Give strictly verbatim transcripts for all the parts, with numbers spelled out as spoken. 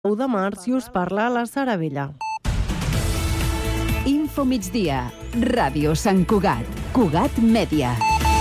u de març i us parla la Sara Vella. Info migdia, Ràdio Sant Cugat, Cugat Mèdia.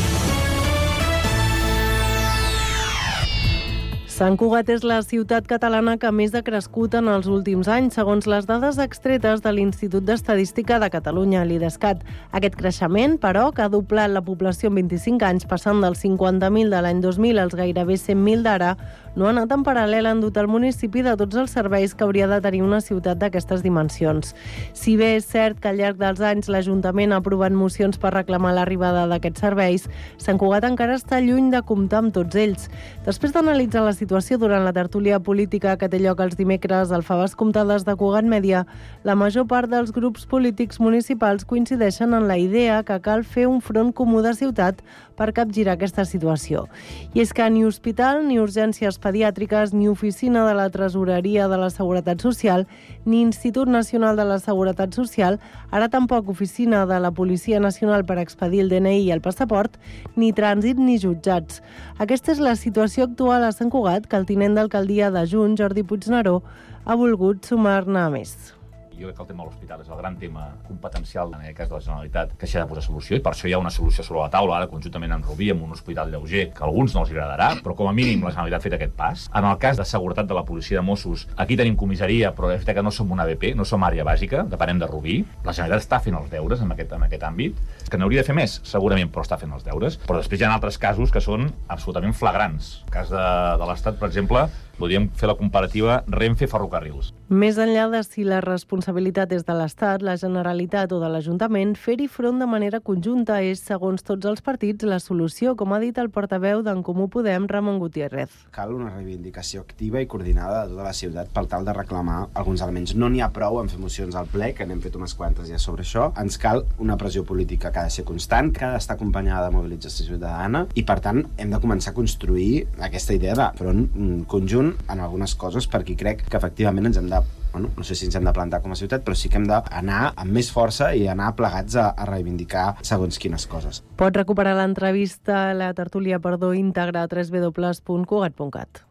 Sant Cugat és la ciutat catalana que més ha crescut en els últims anys, segons les dades extretes de l'Institut d'Estadística de Catalunya, l'IDESCAT. Aquest creixement, però, que ha doblat la població en vint-i-cinc anys, passant dels cinquanta mil de l'any dos mil als gairebé cent mil d'ara, no ha anat en paral·lel en dotar el municipi de tots els serveis que hauria de tenir una ciutat d'aquestes dimensions. Si bé és cert que al llarg dels anys l'Ajuntament ha aprovat mocions per reclamar l'arribada d'aquests serveis, Sant Cugat encara està lluny de comptar amb tots ells. Després d'analitzar la situació durant la tertúlia política que té lloc els dimecres al Faves Comptades de Cugat Mèdia, la major part dels grups polítics municipals coincideixen en la idea que cal fer un front comú de ciutat per capgirar aquesta situació. I és que ni hospital, ni urgències pediàtriques, ni oficina de la Tresoreria de la Seguretat Social, ni Institut Nacional de la Seguretat Social, ara tampoc oficina de la Policia Nacional per expedir el D N I i el passaport, ni trànsit ni jutjats. Aquesta és la situació actual a Sant Cugat que el tinent d'alcaldia de Junts, Jordi Puigneró, ha volgut sumar-ne a més. Jo crec que el tema de l'hospital és el gran tema competencial, en aquest cas de la Generalitat, que s'hi ha de posar solució, i per això hi ha una solució sobre la taula, ara conjuntament amb Rubí, amb un hospital lleuger, que a alguns no els agradarà, però com a mínim la Generalitat ha fet aquest pas. En el cas de seguretat de la policia de Mossos, aquí tenim comissaria, però és que no som una A B P, no som àrea bàsica, depenem de Rubí. La Generalitat està fent els deures en aquest, en aquest àmbit, que n'hauria de fer més, segurament, però està fent els deures. Però després hi ha altres casos que són absolutament flagrants. El cas de, de l'Estat, per exemple, podríem fer la comparativa Renfe-Ferrocarrils. Més enllà de si la responsabilitat és de l'Estat, la Generalitat o de l'Ajuntament, fer-hi front de manera conjunta és, segons tots els partits, la solució, com ha dit el portaveu d'en Comú Podem, Ramon Gutiérrez. Cal una reivindicació activa i coordinada de tota la ciutat per tal de reclamar alguns elements. No n'hi ha prou en fer mocions al ple, que n'hem fet unes quantes ja sobre això. Ens cal una pressió política que ha de ser constant, que ha d'estar acompanyada de mobilització ciutadana i, per tant, hem de començar a construir aquesta idea de front conjunt en algunes coses, perquè crec que efectivament ens hem de, bueno, no sé si ens hem de plantar com a ciutat, però sí que hem d'anar amb més força i anar plegats a, a reivindicar segons quines coses. Pot recuperar l'entrevista, la tertúlia, perdó, íntegra a w w w punt cugat punt cat.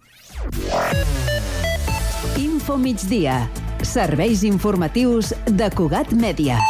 Info migdia. Serveis informatius de Cugat Mèdia.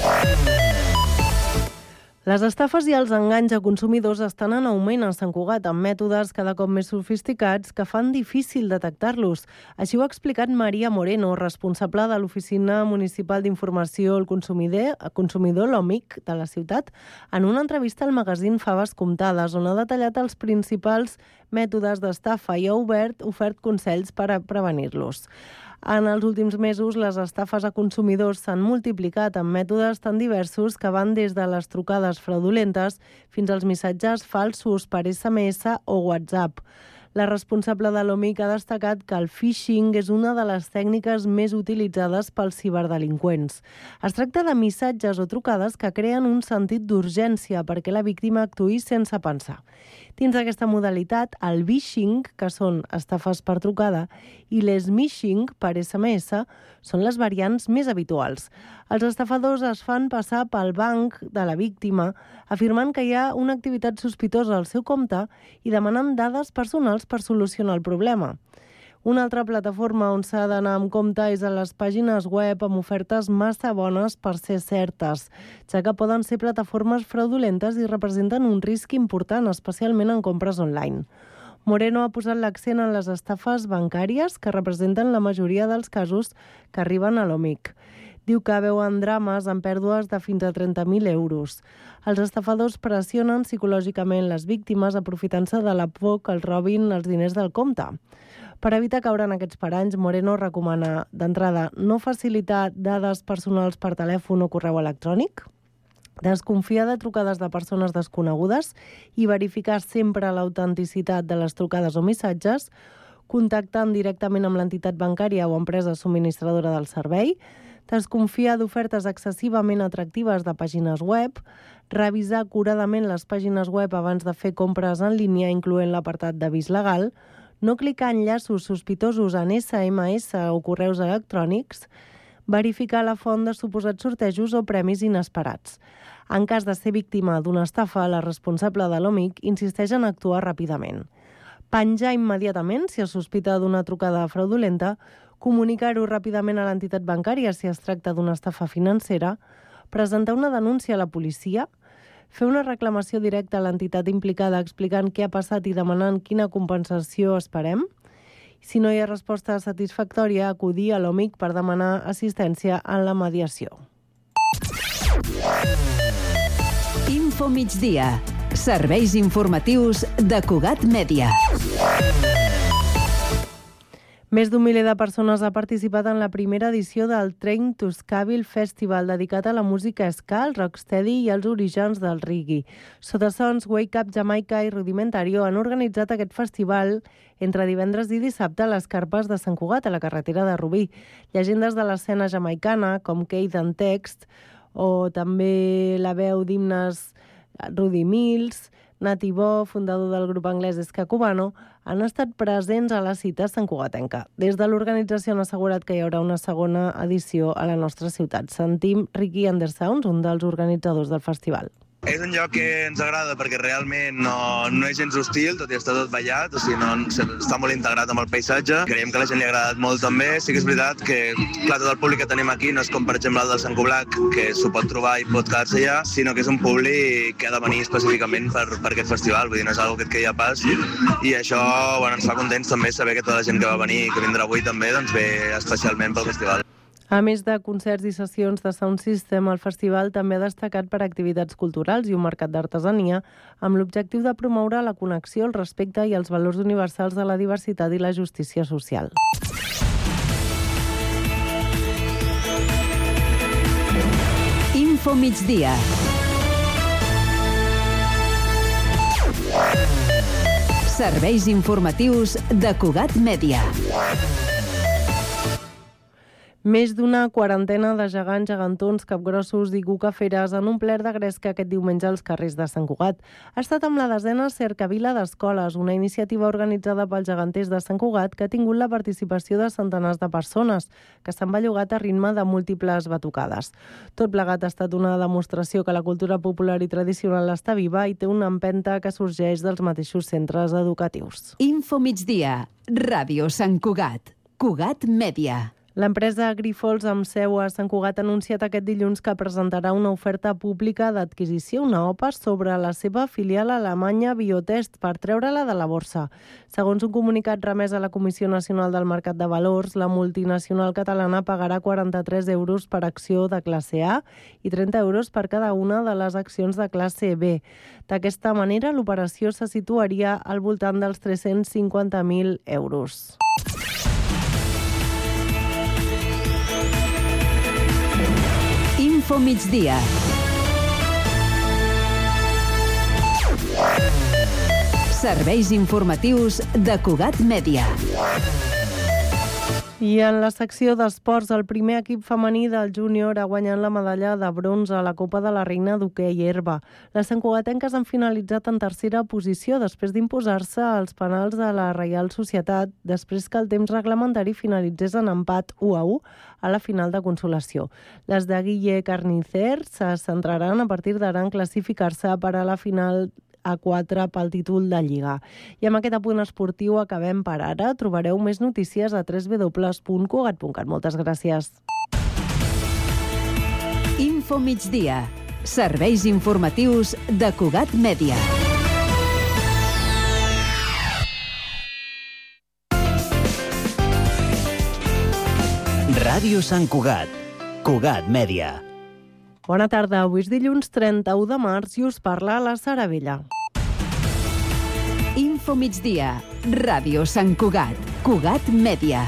Les estafes i els enganys a consumidors estan en augment a Sant Cugat, amb mètodes cada cop més sofisticats que fan difícil detectar-los. Així ho ha explicat Maria Moreno, responsable de l'Oficina Municipal d'Informació al Consumidor, consumidor l'O M I C de la ciutat, en una entrevista al magazín Faves Comptades, on ha detallat els principals mètodes d'estafa i ha obert, ofert consells per a prevenir-los. En els últims mesos, les estafes a consumidors s'han multiplicat amb mètodes tan diversos que van des de les trucades fraudulentes fins als missatges falsos per S M S o WhatsApp. La responsable de l'O M I C ha destacat que el phishing és una de les tècniques més utilitzades pels ciberdelinqüents. Es tracta de missatges o trucades que creen un sentit d'urgència perquè la víctima actuï sense pensar. Dins d'aquesta modalitat, el vishing, que són estafes per trucada, i l'smishing, per S M S, són les variants més habituals. Els estafadors es fan passar pel banc de la víctima, afirmant que hi ha una activitat sospitosa al seu compte i demanant dades personals per solucionar el problema. Una altra plataforma on s'ha d'anar amb compte és a les pàgines web amb ofertes massa bones per ser certes, ja que poden ser plataformes fraudulentes i representen un risc important, especialment en compres online. Moreno ha posat l'accent en les estafes bancàries, que representen la majoria dels casos que arriben a l'O M I C. Diu que veuen drames amb pèrdues de fins a trenta mil euros. Els estafadors pressionen psicològicament les víctimes aprofitant-se de la por que els robin els diners del compte. Per evitar caure en aquests paranys, Moreno recomana, d'entrada, no facilitar dades personals per telèfon o correu electrònic, desconfiar de trucades de persones desconegudes i verificar sempre l'autenticitat de les trucades o missatges, contactant directament amb l'entitat bancària o empresa subministradora del servei, desconfiar d'ofertes excessivament atractives de pàgines web, revisar acuradament les pàgines web abans de fer compres en línia, incloent l'apartat d'avís legal, no clicar enllaços sospitosos en S M S o correus electrònics, verificar la font de suposats sortejos o premis inesperats. En cas de ser víctima d'una estafa, la responsable de l'O M I C insisteix en actuar ràpidament. penjar immediatament si es sospita d'una trucada fraudulenta, comunicar-ho ràpidament a l'entitat bancària si es tracta d'una estafa financera, presentar una denúncia a la policia, fer una reclamació directa a l'entitat implicada explicant què ha passat i demanant quina compensació esperem. Si no hi ha resposta satisfactòria, acudir a l'O M I C per demanar assistència en la mediació. Info migdia. Serveis informatius de Cugat Mèdia. Més d'un miler de persones ha participat en la primera edició del Train to Scaville Festival, dedicat a la música ska, el rocksteady i els orígens del reggae. Sota Sons, Wake Up Jamaica i Rudimentario han organitzat aquest festival entre divendres i dissabte a les Carpes de Sant Cugat, a la carretera de Rubí. Llegendes de l'escena jamaicana, com Keith and Text, o també la veu d'himnes Rudy Mills, Nati Bo, fundador del grup anglès Ska Cubano, han estat presents a la cita santcugatenca. Des de l'organització han assegurat que hi haurà una segona edició a la nostra ciutat. Sentim Ricky Andersounds, un dels organitzadors del festival. És un lloc que ens agrada perquè realment no, no és gens hostil, tot i estar tot ballat, o sigui, no, està molt integrat amb el paisatge. Creiem que a la gent li ha agradat molt també. Sí que és veritat que, clar, tot el públic que tenim aquí no és com, per exemple, el del Sant Coblac, que s'ho pot trobar i pot quedar-se allà, sinó que és un públic que ha de venir específicament per, per aquest festival, vull dir, no és una cosa que et quedi a pas. I això, bueno, ens fa contents també saber que tota la gent que va venir i que vindrà avui també doncs ve especialment pel festival. A més de concerts i sessions de Sound System, el festival també ha destacat per activitats culturals i un mercat d'artesania amb l'objectiu de promoure la connexió, el respecte i els valors universals de la diversitat i la justícia social. Info migdia. Serveis informatius de Cugat Mèdia. Més d'una quarantena de gegants, gegantons, capgrossos i cucaferes han omplert de gresca aquest diumenge als carrers de Sant Cugat. Ha estat amb la desena Cercavila d'Escoles, una iniciativa organitzada pels geganters de Sant Cugat que ha tingut la participació de centenars de persones que s'han bellugat a ritme de múltiples batucades. Tot plegat ha estat una demostració que la cultura popular i tradicional està viva i té una empenta que sorgeix dels mateixos centres educatius. Info migdia. Ràdio Sant Cugat. Cugat Mèdia. L'empresa Grifols, amb seu a Sant Cugat, ha anunciat aquest dilluns que presentarà una oferta pública d'adquisició, una O P A, sobre la seva filial alemanya Biotest per treure-la de la borsa. Segons un comunicat remès a la Comissió Nacional del Mercat de Valors, la multinacional catalana pagarà quaranta-tres euros per acció de classe A i trenta euros per cada una de les accions de classe B. D'aquesta manera, l'operació se situaria al voltant dels tres-cents cinquanta mil euros. Info migdia. Serveis informatius de Cugat Mèdia. I en la secció d'esports, el primer equip femení del júnior ha guanyat la medalla de bronze a la Copa de la Reina d'hoquei herba. Les santcugatenques han finalitzat en tercera posició després d'imposar-se als penals de la Reial Societat després que el temps reglamentari finalitzés en empat u a u a la final de consolació. Les de Guille Carnicer se centraran a partir d'ara en classificar-se per a la final a quatre pel títol de Lliga. I amb aquest apunt esportiu acabem per ara. Trobareu més notícies a w w w punt cugat punt cat. Moltes gràcies. Info migdia. Serveis informatius de Cugat Mèdia. Ràdio Sant Cugat. Cugat Mèdia. Bona tarda, avui és dilluns trenta-u de març i us parla la Sara Vella. Info migdia. Ràdio Sant Cugat. Cugat Mèdia.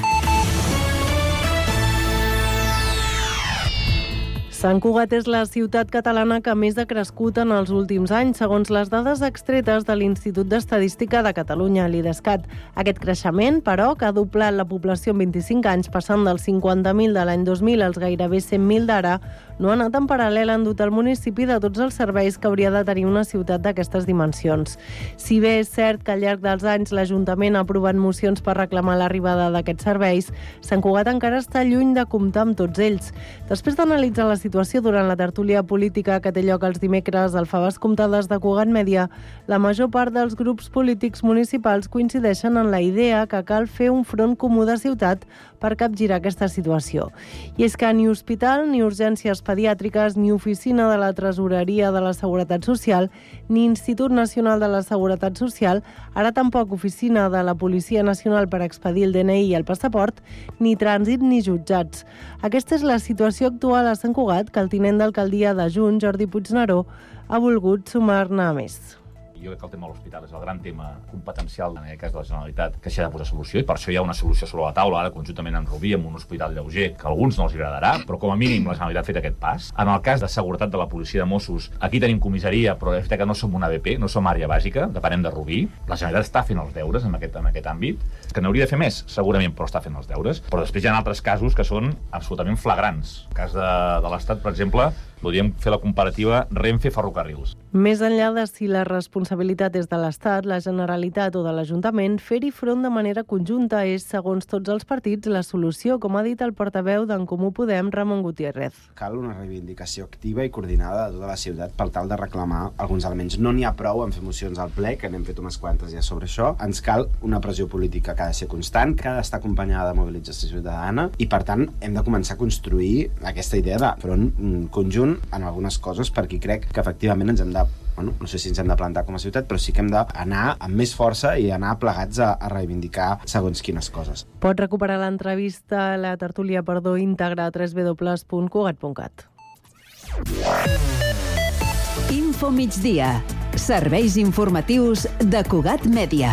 Sant Cugat és la ciutat catalana que més ha crescut en els últims anys, segons les dades extretes de l'Institut d'Estadística de Catalunya, l'IDESCAT. Aquest creixement, però, que ha doblat la població en vint-i-cinc anys, passant dels cinquanta mil de l'any dos mil als gairebé cent mil d'ara, no ha anat en paral·lel en dotar el municipi de tots els serveis que hauria de tenir una ciutat d'aquestes dimensions. Si bé és cert que al llarg dels anys l'Ajuntament ha aprovat mocions per reclamar l'arribada d'aquests serveis, Sant Cugat encara està lluny de comptar amb tots ells. Després d'analitzar la situació durant la tertúlia política que té lloc els dimecres al Faves Comptades de Cugat Mèdia, la major part dels grups polítics municipals coincideixen en la idea que cal fer un front comú de ciutat per capgirar aquesta situació. I és que ni hospital, ni urgències pediàtriques, ni oficina de la Tresoreria de la Seguretat Social, ni Institut Nacional de la Seguretat Social, ara tampoc oficina de la Policia Nacional per expedir el D N I i el passaport, ni trànsit ni jutjats. Aquesta és la situació actual a Sant Cugat que el tinent d'alcaldia de Junts, Jordi Puigneró, ha volgut sumar-ne a més. Jo crec que el tema de l'hospital és el gran tema competencial, en aquest cas de la Generalitat, que s'hi ha de posar solució, i per això hi ha una solució sobre la taula, ara conjuntament amb Rubí, amb un hospital lleuger, que a alguns no els agradarà, però com a mínim la Generalitat ha fet aquest pas. En el cas de seguretat de la policia de Mossos, aquí tenim comissaria, però és que no som una A B P, no som àrea bàsica, depenem de Rubí. La Generalitat està fent els deures en aquest, en aquest àmbit, que n'hauria de fer més, segurament, però està fent els deures. Però després hi ha altres casos que són absolutament flagrants. El cas de, de l'Estat, per exemple, podríem fer la comparativa Renfe-Ferrocarrils. Més enllà de si la responsabilitat és de l'Estat, la Generalitat o de l'Ajuntament, fer-hi front de manera conjunta és, segons tots els partits, la solució, com ha dit el portaveu d'en Comú Podem, Ramon Gutiérrez. Cal una reivindicació activa i coordinada de tota la ciutat per tal de reclamar alguns elements. No n'hi ha prou en fer mocions al ple, que n'hem fet unes quantes ja sobre això. Ens cal una pressió política que ha de ser constant, que ha d'estar acompanyada de mobilització ciutadana i, per tant, hem de començar a construir aquesta idea de front conjunt en algunes coses, perquè crec que efectivament ens hem de, bueno, no sé si ens hem de plantar com a ciutat, però sí que hem d'anar amb més força i anar plegats a, a reivindicar segons quines coses. Pot recuperar l'entrevista, la tertúlia, perdó, íntegra a w w w punt cugat punt cat. Info migdia. Serveis informatius de Cugat Mèdia.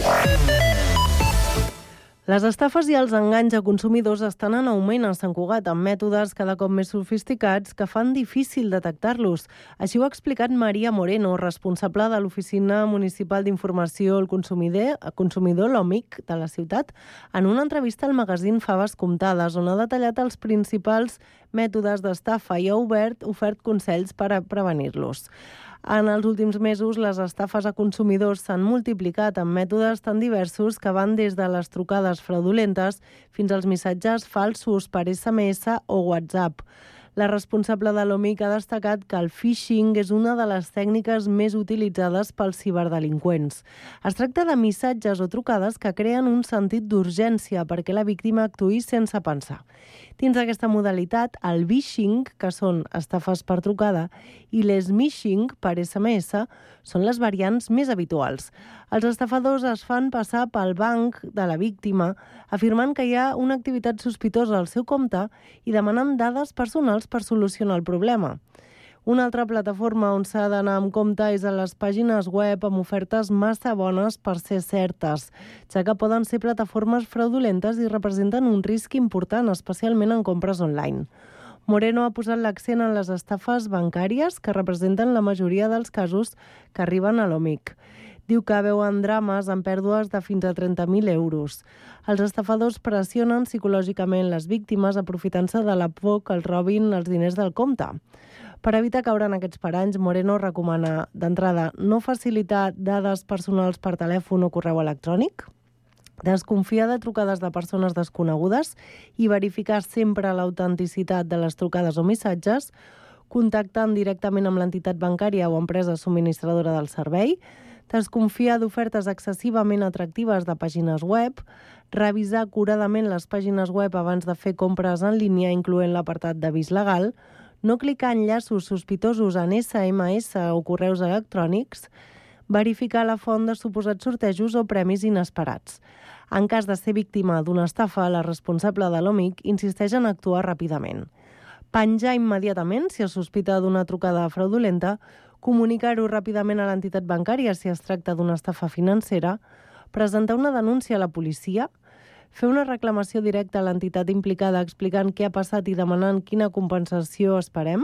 Les estafes i els enganys a consumidors estan en augment a Sant Cugat, amb mètodes cada cop més sofisticats que fan difícil detectar-los. Així ho ha explicat Maria Moreno, responsable de l'Oficina Municipal d'Informació al Consumidor, consumidor l'O M I C de la ciutat, en una entrevista al magazín Faves Comptades, on ha detallat els principals mètodes d'estafa i ha obert, ofert consells per a prevenir-los. En els últims mesos, les estafes a consumidors s'han multiplicat amb mètodes tan diversos que van des de les trucades fraudulentes fins als missatges falsos per S M S o WhatsApp. La responsable de l'O M I C ha destacat que el phishing és una de les tècniques més utilitzades pels ciberdelinqüents. Es tracta de missatges o trucades que creen un sentit d'urgència perquè la víctima actuï sense pensar. Dins d'aquesta modalitat, el vishing, que són estafes per trucada, i l'smishing, per S M S, són les variants més habituals. Els estafadors es fan passar pel banc de la víctima, afirmant que hi ha una activitat sospitosa al seu compte i demanant dades personals per solucionar el problema. Una altra plataforma on s'ha d'anar amb compte és a les pàgines web amb ofertes massa bones per ser certes, ja que poden ser plataformes fraudulentes i representen un risc important, especialment en compres online. Moreno ha posat l'accent en les estafes bancàries, que representen la majoria dels casos que arriben a l'O M I C. Diu que veuen drames amb pèrdues de fins a trenta mil euros. Els estafadors pressionen psicològicament les víctimes aprofitant-se de la por que els robin els diners del compte. Per evitar caure en aquests paranys, Moreno recomana, d'entrada, no facilitar dades personals per telèfon o correu electrònic, desconfiar de trucades de persones desconegudes i verificar sempre l'autenticitat de les trucades o missatges, contactant directament amb l'entitat bancària o empresa subministradora del servei, desconfiar d'ofertes excessivament atractives de pàgines web, revisar curadament les pàgines web abans de fer compres en línia, incloent l'apartat d'avís legal, no clicar en enllaços sospitosos en S M S o correus electrònics, verificar la font de suposats sortejos o premis inesperats. En cas de ser víctima d'una estafa, la responsable de l'O M I C insisteix en actuar ràpidament. Penjar immediatament si es sospita d'una trucada fraudulenta, comunicar-ho ràpidament a l'entitat bancària si es tracta d'una estafa financera, presentar una denúncia a la policia, fer una reclamació directa a l'entitat implicada explicant què ha passat i demanant quina compensació esperem.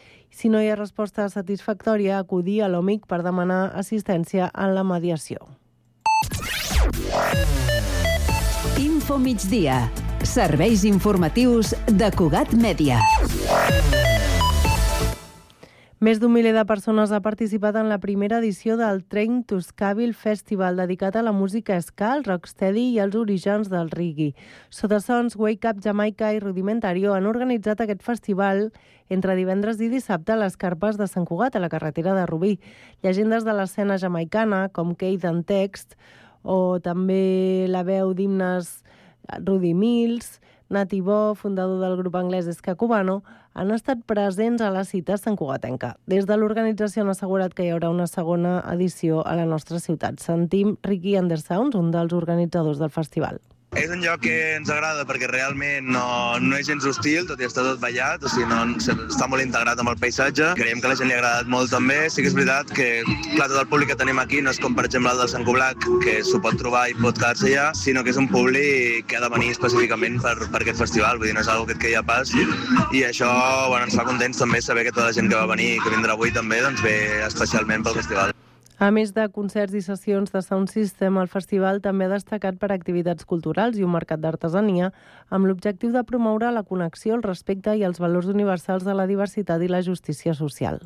Si no hi ha resposta satisfactòria, acudir a l'O M I C per demanar assistència en la mediació. Info migdia. Serveis informatius de Cugat Mèdia. Més d'un miler de persones ha participat en la primera edició del Train to Scaville Festival, dedicat a la música ska, el rocksteady i els orígens del reggae. Sotasons, Wake Up Jamaica i Rudimentario han organitzat aquest festival entre divendres i dissabte a les carpes de Sant Cugat, a la carretera de Rubí. Llegendes de l'escena jamaicana, com Keith and Text, o també la veu d'himnes Rudy Mills, Nati Bo, fundador del grup anglès Ska Cubano, han estat presents a la cita santcugatenca. Des de l'organització han assegurat que hi haurà una segona edició a la nostra ciutat. Sentim Ricky Andersounds, un dels organitzadors del festival. És un lloc que ens agrada perquè realment no, no és gens hostil, tot i estar tot ballat, o sigui, no, està molt integrat amb el paisatge. Creiem que a la gent li ha agradat molt també. Sí que és veritat que, clar, tot el públic que tenim aquí no és com, per exemple, el del Sant Coblac, que s'ho pot trobar i pot quedar-se allà, sinó que és un públic que ha de venir específicament per, per aquest festival. Vull dir, no és una cosa que et queia pas. I això, bueno, ens fa contents també saber que tota la gent que va venir i que vindrà avui també, doncs ve especialment pel festival. A més de concerts i sessions de Sound System, el festival també ha destacat per activitats culturals i un mercat d'artesania amb l'objectiu de promoure la connexió, el respecte i els valors universals de la diversitat i la justícia social.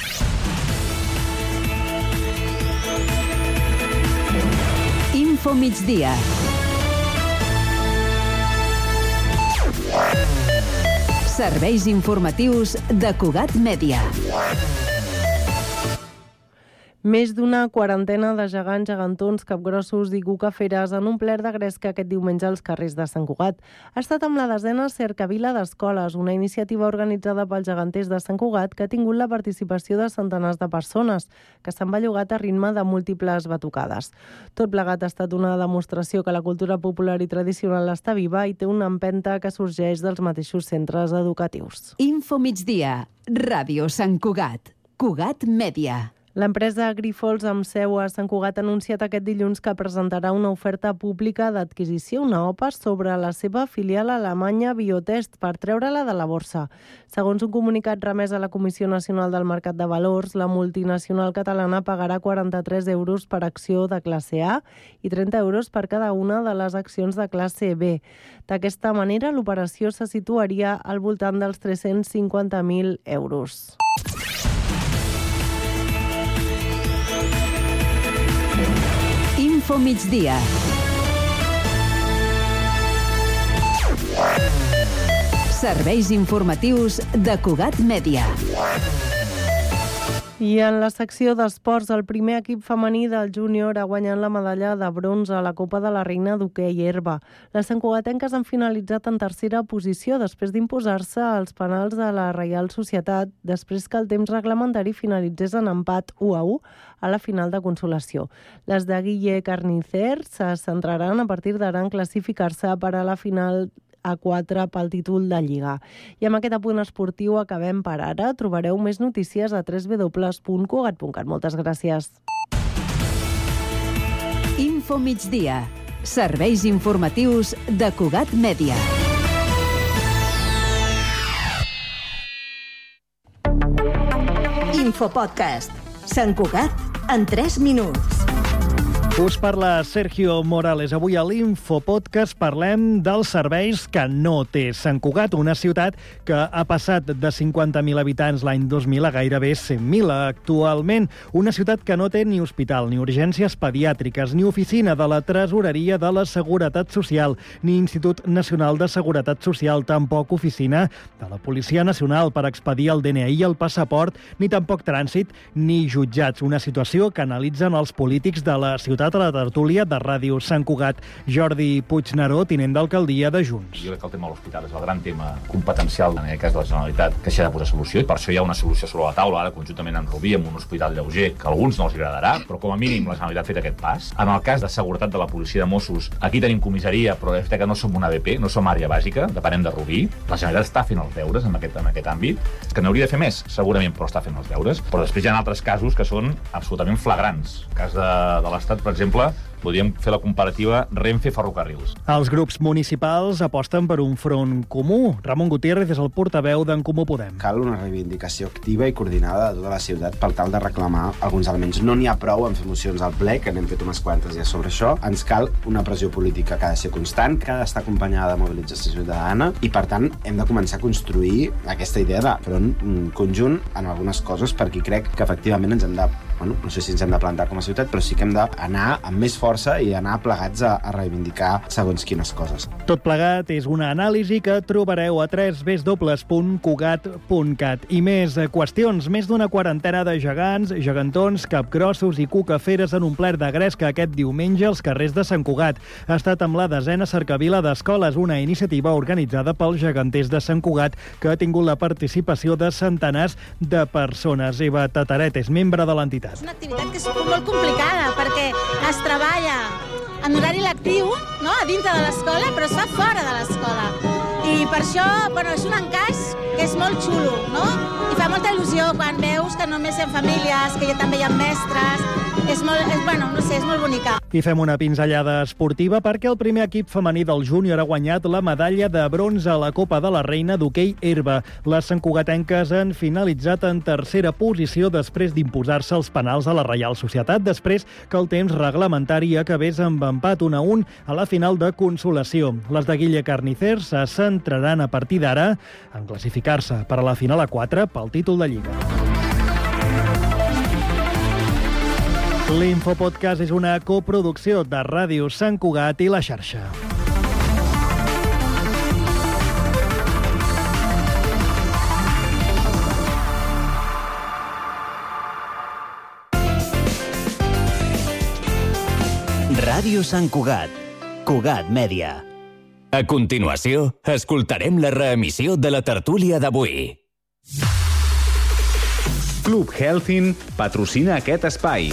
Info migdia. Serveis informatius de Cugat Mèdia. Més d'una quarantena de gegants, gegantons, capgrossos i cucaferes han omplert de gresca aquest diumenge als carrers de Sant Cugat. Ha estat amb la desena Cercavila d'Escoles, una iniciativa organitzada pels geganters de Sant Cugat que ha tingut la participació de centenars de persones que s'han bellugat a ritme de múltiples batucades. Tot plegat ha estat una demostració que la cultura popular i tradicional està viva i té una empenta que sorgeix dels mateixos centres educatius. Info migdia. Ràdio Sant Cugat. Cugat Mèdia. L'empresa Grifols, amb seu a Sant Cugat, ha anunciat aquest dilluns que presentarà una oferta pública d'adquisició, una O P A, sobre la seva filial alemanya Biotest per treure-la de la borsa. Segons un comunicat remès a la Comissió Nacional del Mercat de Valors, la multinacional catalana pagarà quaranta-tres euros per acció de classe A i trenta euros per cada una de les accions de classe B. D'aquesta manera, l'operació se situaria al voltant dels tres-cents cinquanta mil euros. Info migdia. Serveis informatius de Cugat Mèdia. I en la secció d'esports, el primer equip femení del júnior ha guanyat la medalla de bronze a la Copa de la Reina d'hoquei herba. Les santcugatenques han finalitzat en tercera posició després d'imposar-se als penals de la Reial Societat després que el temps reglamentari finalitzés en empat u a u a la final de consolació. Les de Guille Carnicer se centraran a partir d'ara en classificar-se per a la final a quatre pel títol de Lliga. I amb aquest apunt esportiu acabem per ara. Trobareu més notícies a w w w punt cugat punt cat. Moltes gràcies. Info migdia. Serveis informatius de Cugat Mèdia. Infopodcast. Sant Cugat en tres minuts. Us parla Sergio Morales. Avui a l'Infopodcast parlem dels serveis que no té Sant Cugat, una ciutat que ha passat de cinquanta mil habitants l'any dos mil a gairebé cent mil actualment. Una ciutat que no té ni hospital, ni urgències pediàtriques, ni oficina de la Tresoreria de la Seguretat Social, ni Institut Nacional de Seguretat Social, tampoc oficina de la Policia Nacional per expedir el D N I i el passaport, ni tampoc trànsit, ni jutjats. Una situació que analitzen els polítics de la ciutat a la tertúlia de Ràdio Sant Cugat. Jordi Puigneró, tinent d'alcaldia de Junts. Jo crec que el tema de l'hospital és el gran tema competencial, en aquest cas de la Generalitat, que s'ha de posar solució, i per això hi ha una solució sobre la taula, ara conjuntament amb Rubí, amb un hospital lleuger, que a alguns no els agradarà, però com a mínim la Generalitat ha fet aquest pas. En el cas de seguretat de la policia de Mossos, aquí tenim comissaria, però és que no som una A B P, no som àrea bàsica, depenem de Rubí. La Generalitat està fent els deures en aquest, en aquest àmbit, que n'hauria de fer més, segurament, però està fent els deures. Però després hi ha altres casos que són absolutament flagrants. El cas de, de l'Estat, per exemple, exemple, podríem fer la comparativa Renfe-Ferrocarrils. Els grups municipals aposten per un front comú. Ramon Gutiérrez és el portaveu d'en Comú Podem. Cal una reivindicació activa i coordinada de tota la ciutat per tal de reclamar alguns elements. No n'hi ha prou en fer mocions al ple, que n'hem fet unes quantes ja sobre això. Ens cal una pressió política que ha de ser constant, que ha d'estar acompanyada de mobilització ciutadana i, per tant, hem de començar a construir aquesta idea de front conjunt en algunes coses, perquè crec que efectivament ens hem de, bueno, no sé si ens hem de plantar com a ciutat, però sí que hem d'anar amb més força i anar plegats a, a reivindicar segons quines coses. Tot plegat és una anàlisi que trobareu a w w w punt cugat punt cat. I més qüestions. Més d'una quarantena de gegants, gegantons, capgrossos i cucaferes han omplert de gresca aquest diumenge als carrers de Sant Cugat. Ha estat amb la desena cercavila d'escoles, una iniciativa organitzada pels geganters de Sant Cugat que ha tingut la participació de centenars de persones. Eva Tataret és membre de l'entitat. És una activitat que és molt complicada perquè es treballa en horari lectiu, no?, a dintre de l'escola, però es fa fora de l'escola. I per això, bueno, és un encaix que és molt xulo, no? I fa molta il·lusió quan veus que només hi ha famílies, que ja també hi ha mestres. És molt, és, bueno, no sé, és molt bonica. I fem una pinzellada esportiva perquè el primer equip femení del júnior ha guanyat la medalla de bronze a la Copa de la Reina d'hoquei herba. Les santcugatenques han finalitzat en tercera posició després d'imposar-se els penals a la Reial Societat, després que el temps reglamentari acabés amb empat un a un a la final de consolació. Les de Guille Carnicer se centraran a partir d'ara en classificar-se per a la final a quatre pel títol de Lliga. L'Infopodcast és una coproducció de Ràdio Sant Cugat i La Xarxa. Ràdio Sant Cugat. Cugat Mèdia. A continuació, escoltarem la reemissió de la tertúlia d'avui. Club Healthin patrocina aquest espai.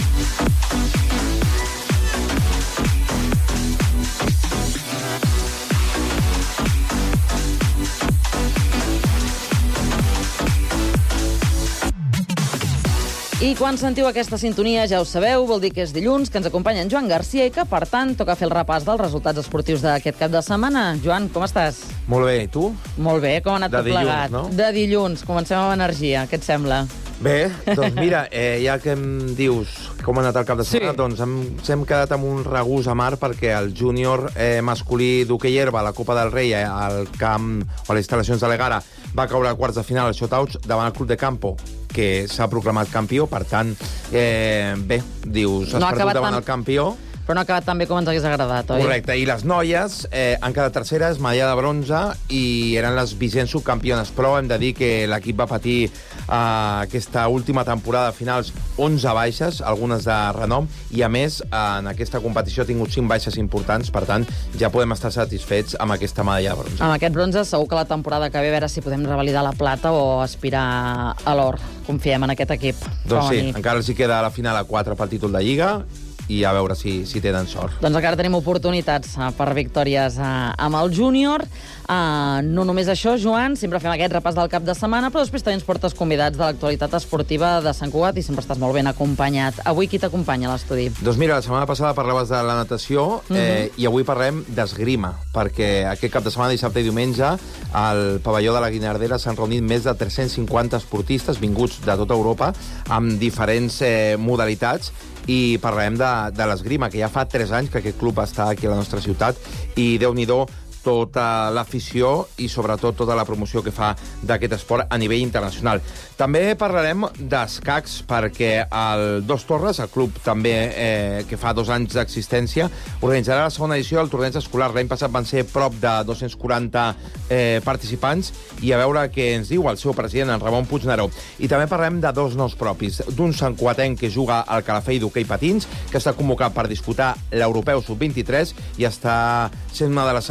I quan sentiu aquesta sintonia, ja ho sabeu, vol dir que és dilluns, que ens acompanya en Joan Garcia i que, per tant, toca fer el repàs dels resultats esportius d'aquest cap de setmana. Joan, com estàs? Molt bé, i tu? Molt bé, com ha anat de tot dilluns, plegat? No? De dilluns, comencem amb energia, què et sembla? Bé, doncs mira, eh, ja que em dius com ha anat el cap de setmana, sí. doncs hem, hem quedat amb un regús amar perquè el júnior eh, masculí d'hoquei herba a la Copa del Rei, eh, al camp o a les instal·lacions de l'Egara, va caure a quarts de final al shotouts davant el Club de Campo, que s'ha proclamat campió, per tant, eh, bé, dius, has no perdut davant tan... el campió. Però no ha acabat tan bé com ens hagués agradat, oi? Correcte, i les noies eh, han quedat terceres, medalla de bronze, i eren les vigents subcampiones, però hem de dir que l'equip va patir eh, aquesta última temporada finals onze baixes, algunes de renom, i a més, eh, en aquesta competició ha tingut cinc baixes importants, per tant, ja podem estar satisfets amb aquesta medalla de bronze. Amb aquest bronze, segur que la temporada que ve, a veure si podem revalidar la plata o aspirar a l'or. Confiem en aquest equip. Doncs sí, encara els hi queda la final a quatre pel títol de Lliga, i a veure si, si tenen sort. Doncs encara tenim oportunitats uh, per victòries uh, amb el júnior. Uh, no només això, Joan, sempre fem aquest repàs del cap de setmana, però després també ens portes convidats de l'actualitat esportiva de Sant Cugat i sempre estàs molt ben acompanyat. Avui qui t'acompanya a l'estudi? Doncs mira, la setmana passada parlaves de la natació eh, uh-huh. i avui parlem d'esgrima, perquè aquest cap de setmana, dissabte i diumenge, al pavelló de la Guinardera s'han reunit més de tres-cents cinquanta esportistes vinguts de tota Europa amb diferents eh, modalitats, i parlarem de, de l'esgrima, que ja fa tres anys que aquest club està aquí a la nostra ciutat, i Déu-n'hi-do tota l'afició i sobretot tota la promoció que fa d'aquest esport a nivell internacional. També parlarem d'escacs perquè el Dos Torres, el club també eh, que fa dos anys d'existència, organitzarà la segona edició del torneig escolar. L'any passat van ser prop de dos-cents quaranta eh, participants i a veure què ens diu el seu president, en Ramon Puigneró. I també parlem de dos nous propis, d'un santcugatenc que juga al Calafell d'hoquei patins, que està convocat per disputar l'Europeu sub vint-i-tres i està sent una de les sensacions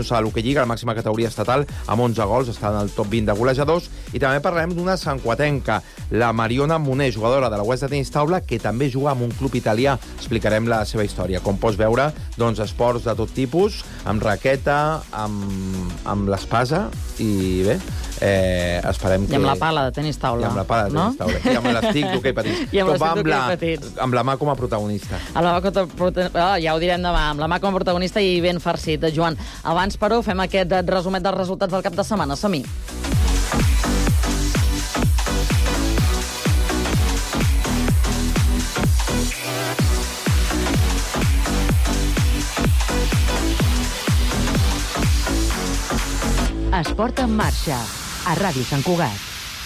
punts a l'Hockey Lliga, la màxima categoria estatal, amb onze gols, està en el top vint de golejadors. I també parlarem d'una santcugatenca, la Mariona Moner, jugadora de la U E S de tenis taula, que també juga amb un club italià. Explicarem la seva història. Com pots veure, doncs, esports de tot tipus, amb raqueta, amb, amb l'espasa, i bé, eh, esperem que... I amb la pala de tenis taula. I amb la pala de tenis taula. No? I amb l'estic d'hoquei patins. I amb l'estic d'hoquei patins. Amb la mà com a protagonista. Amb la mà com a protagonista. Oh, ja ho direm demà. Amb la mà com a protagonista i ben farcit. Joan, abans, però, fem aquest resumet dels resultats del cap de setmana. Som-hi. Esport en marxa, a Ràdio Sant Cugat.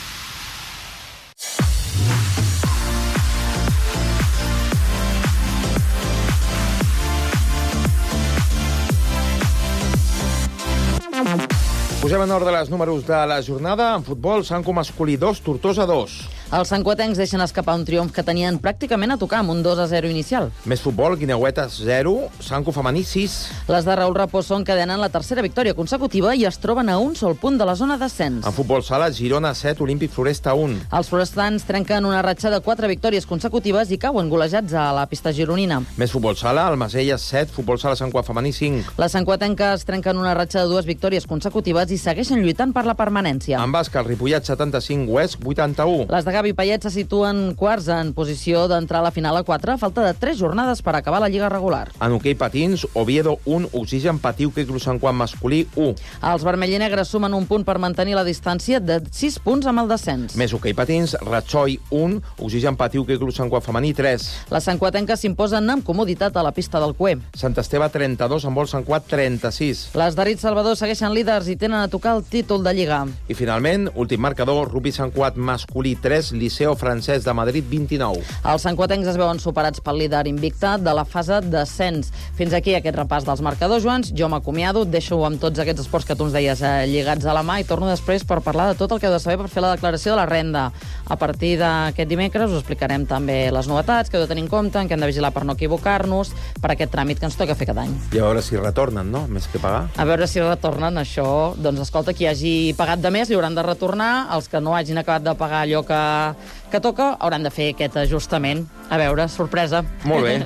Posem en ordre els números de la jornada. En futbol, Sanco masculí dos, Tortosa dos. Els santcugatencs deixen escapar un triomf que tenien pràcticament a tocar amb un dos a zero inicial. Més futbol, Guineuetes zero, Sanco femení sis. Les de Raül Raposo encadenen la tercera victòria consecutiva i es troben a un sol punt de la zona d'ascens. En futbol sala, Girona set, Olímpic Floresta un. Els florestans trenquen una ratxa de quatre victòries consecutives i cauen golejats a la pista gironina. Més futbol sala, Almacelles set, futbol sala Sant Cugat femení cinc. Les santcugatenques trenquen una ratxa de dues victòries consecutives i segueixen lluitant per la permanència. En bàsquet, el Ripollet setanta-cinc, Huesc vuitanta-u. Les de Gavi Payet se situen quarts en posició d'entrar a la final a quatre, a falta de tres jornades per acabar la lliga regular. En hoquei patins, Oviedo un, Oxigen Patiu, que Club Sant Cugat masculí u. Els vermell i negres sumen un punt per mantenir la distància de sis punts amb el descens. Més hoquei patins, Ratxoi un, Oxigen Patiu, que Club Sant Cugat femení tres. Les santcugatenques s'imposen amb comoditat a la pista del Cué. Sant Esteve trenta-dos, en vol Sant Cugat trenta-sis. Les d'Arit Salvador segueixen líders i tenen a tocar el títol de Lliga. I finalment, últim marcador, Rugby Sant Cugat masculí tres, Liceu Francès de Madrid vint-i-nou. Els santcugatencs es veuen superats pel líder invicte de la fase d'ascens. Fins aquí aquest repàs dels marcadors, Joans. Jo m'acomiado, et deixo amb tots aquests esports que tu ens deies eh, lligats a la mà i torno després per parlar de tot el que heu de saber per fer la declaració de la renda. A partir d'aquest dimecres us explicarem també les novetats que heu de tenir en compte, en què hem de vigilar per no equivocar-nos, per aquest tràmit que ens toca fer cada any. I a veure si retornen, no? Més que pagar. A veure si retornen això. Doncs escolta, qui hagi pagat de més li hauran de retornar, els que no hagin acabat de pagar allò que, que toca hauran de fer aquest ajustament. A veure, sorpresa. Molt bé.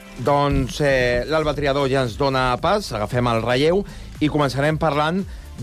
Doncs eh, l'Alba Triador ja ens dona pas, agafem el relleu i començarem parlant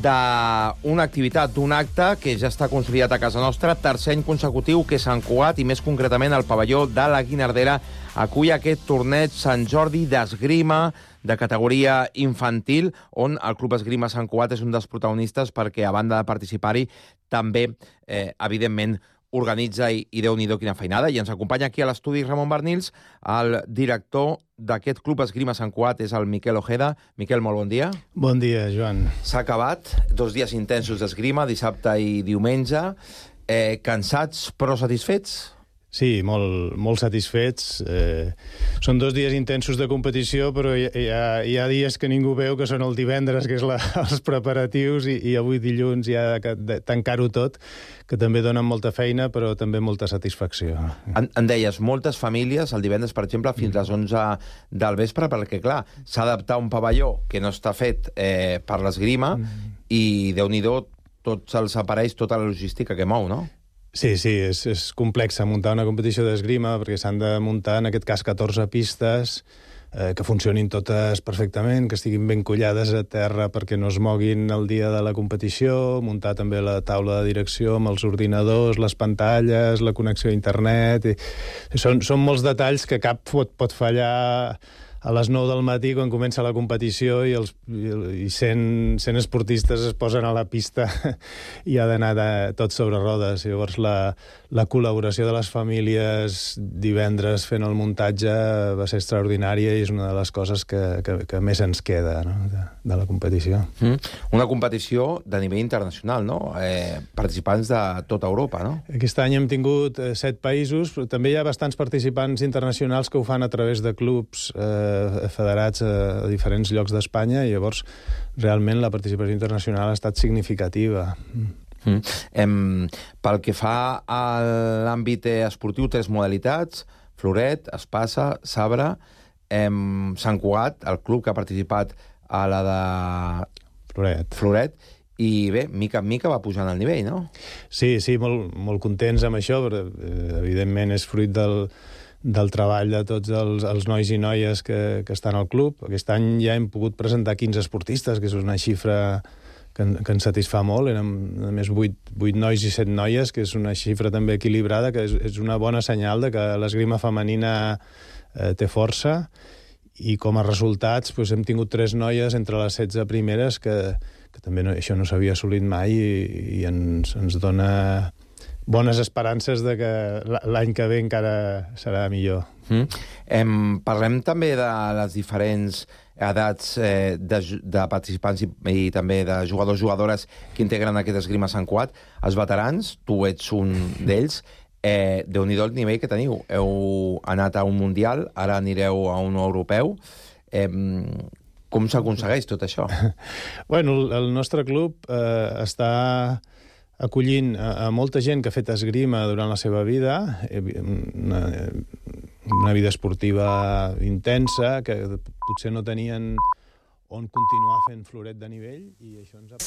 d'una activitat, d'un acte que ja està consolidat a casa nostra, tercer any consecutiu que Sant Cugat, i més concretament el pavelló de la Guinardera, acull aquest torneig Sant Jordi d'esgrima de categoria infantil, on el Club Esgrima Sant Cugat és un dels protagonistes perquè, a banda de participar-hi, també, eh, evidentment, organitza i, i Déu-n'hi-do quina feinada. I ens acompanya aquí a l'estudi Ramon Barnils, el director d'aquest Club Esgrima Sant Cugat és el Miquel Ojeda. Miquel, molt bon dia. Bon dia, Joan. S'ha acabat, dos dies intensos d'esgrima, dissabte i diumenge. Eh, cansats però satisfets? Sí, molt, molt satisfets. Eh, són dos dies intensos de competició, però hi, hi, ha, hi ha dies que ningú veu, que són el divendres, que és la, els preparatius, i, i avui dilluns ja de tancar-ho tot, que també donen molta feina, però també molta satisfacció. En, en deies, moltes famílies, el divendres, per exemple, fins a les onze del vespre, perquè, clar, s'ha d'adaptar un pavelló que no està fet eh, per l'esgrima, mm. i, Déu-n'hi-do, tots els aparells, tota la logística que mou, no? Sí, sí, és, és complex muntar una competició d'esgrima perquè s'han de muntar, en aquest cas, catorze pistes, eh, que funcionin totes perfectament, que estiguin ben collades a terra perquè no es moguin el dia de la competició, muntar també la taula de direcció amb els ordinadors, les pantalles, la connexió a internet... I són, són molts detalls que cap pot, pot fallar a les nou del matí, quan comença la competició i, els, i cent, cent esportistes es posen a la pista i ha d'anar tot sobre rodes. Llavors la, la col·laboració de les famílies divendres fent el muntatge va ser extraordinària i és una de les coses que, que, que més ens queda, no? de, de la competició. Mm. Una competició de nivell internacional, no? Eh, participants de tota Europa, no? Aquest any hem tingut eh, set països, però també hi ha bastants participants internacionals que ho fan a través de clubs eh, federats a, a diferents llocs d'Espanya, i llavors realment la participació internacional ha estat significativa. Mm. Em, pel que fa a l'àmbit esportiu, tres modalitats: floret, espasa, sabre. Em, Sant Cugat, el club que ha participat a la de Floret. Floret. I bé, mica en mica va pujant el nivell, no? Sí, sí, molt, molt contents amb això, però eh, evidentment és fruit del, del treball de tots els, els nois i noies que, que estan al club. Aquest any ja hem pogut presentar quinze esportistes, que és una xifra que, que ens satisfà molt. Érem, a més, vuit, vuit nois i set noies, que és una xifra també equilibrada, que és, és una bona senyal de que l'esgrima femenina eh, té força, i com a resultats doncs, hem tingut tres noies entre les setze primeres que, que també no, això no s'havia assolit mai i, i ens, ens dona bones esperances de que l'any que ve encara serà millor. Mm. Em, parlem també de les diferents edats eh, de, de participants i, i també de jugadors jugadores que integren aquest esgrima Sant Cugat. Els veterans, tu ets un d'ells. Eh, Déu-n'hi-do el nivell que teniu. Heu anat a un mundial, ara anireu a un europeu. Eh, com s'aconsegueix tot això? Bueno, el, el nostre club eh, està acollint a, a molta gent que ha fet esgrima durant la seva vida, eh, una, una vida esportiva intensa, que potser no tenien on continuar fent floret de nivell, i això ens ha